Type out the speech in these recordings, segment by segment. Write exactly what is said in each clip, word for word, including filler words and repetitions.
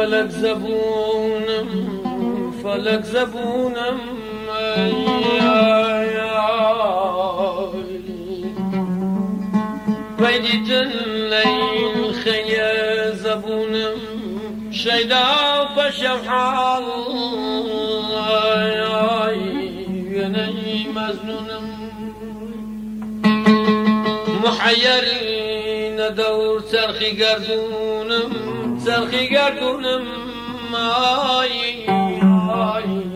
فلك زبونم فلك زبونم ای ای ای بيديتن ليل خيا زبونم شيدا فشوحال ای ای يني مزنونم محيرين دور سرخي قردونم سرخي قردونم آي آي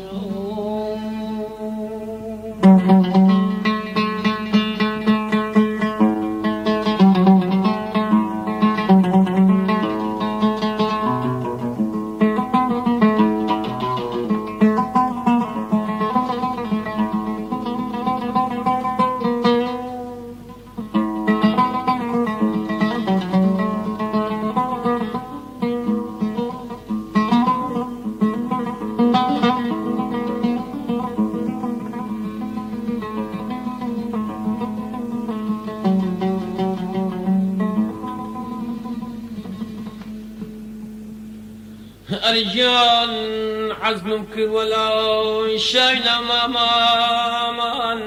الرجال عزم كل ولا شايل مامان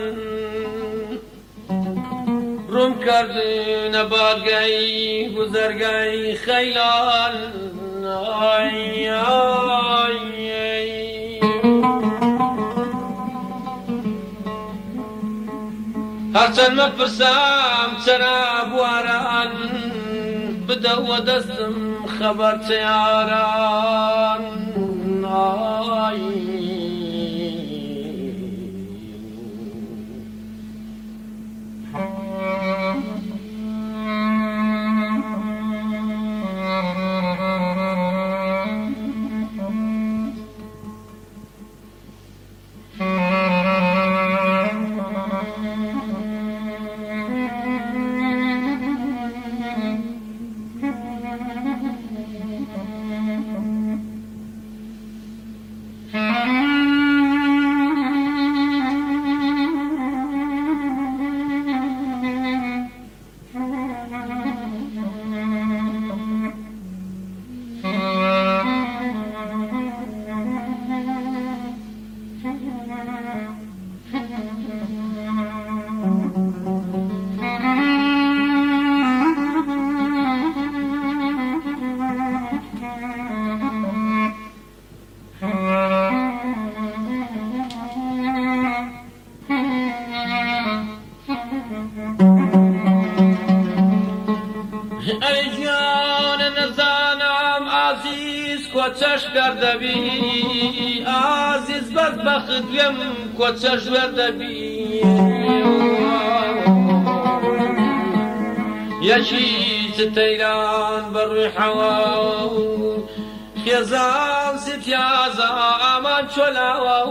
روم كردن بارگاي گذرگاي خيلان آي آي هرچند مپرسم چرا بواران بدو دستم خبر تیاران آی کوچش کرده بی عزیز بدبخت دویم کوچش ورده بی یکی ستیران بر روی حوا خیزان ستیازا امان چلا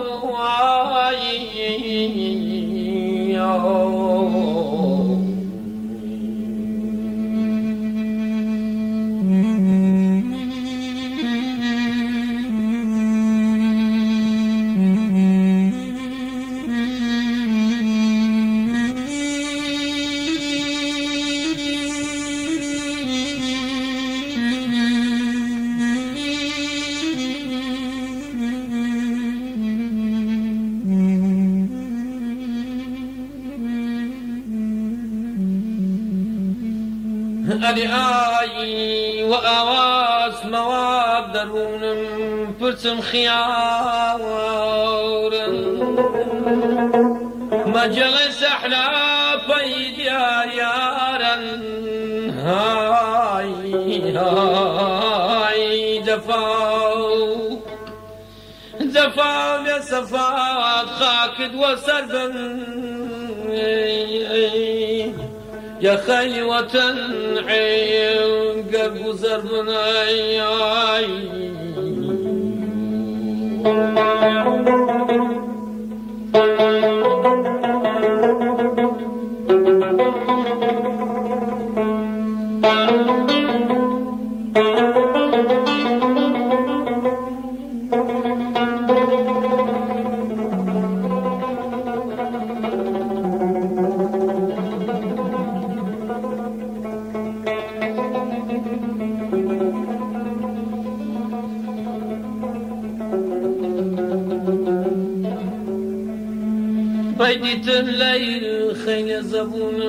علی آی و آواز مواد درونم پرسم خیارم مجلس احنا پی دیار یارن های های دفاو دفاو یا صفات خاکد و سربن يا خي وتنعيم قلب وزربنا فايدة الليل خيل زبون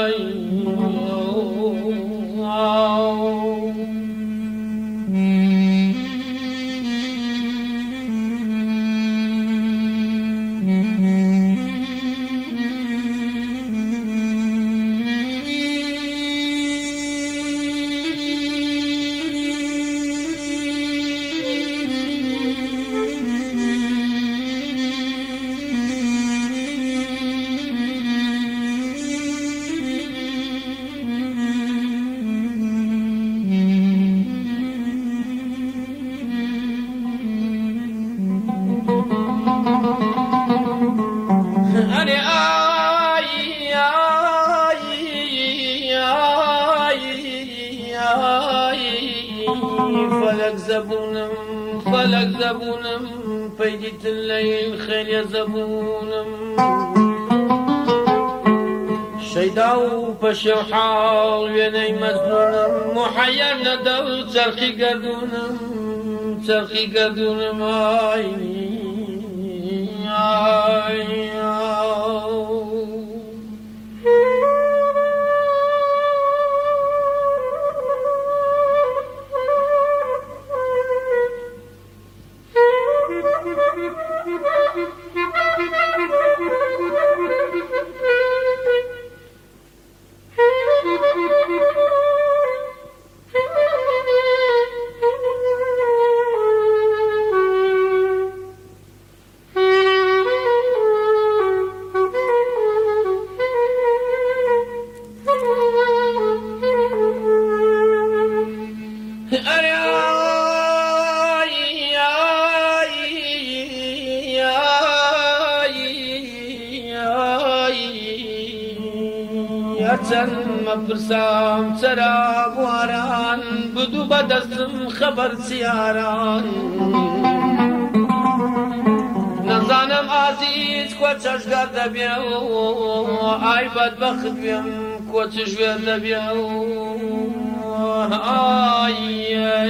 فلك زبونم فلك زبونم فيدت الليل خير يا زبونم شيداو بشوحاو يني مزنونم محير ندو ترخي قدونم ترخي قدونم آي آي چەند مەپرسام چرا بواران بدوو بەدەستم خەبەر چیاران نەزانم ئازیز کۆ چەشگەر دەبێ ئای بەدبەخت بێم کۆ چ ژوێر دەبێ ئای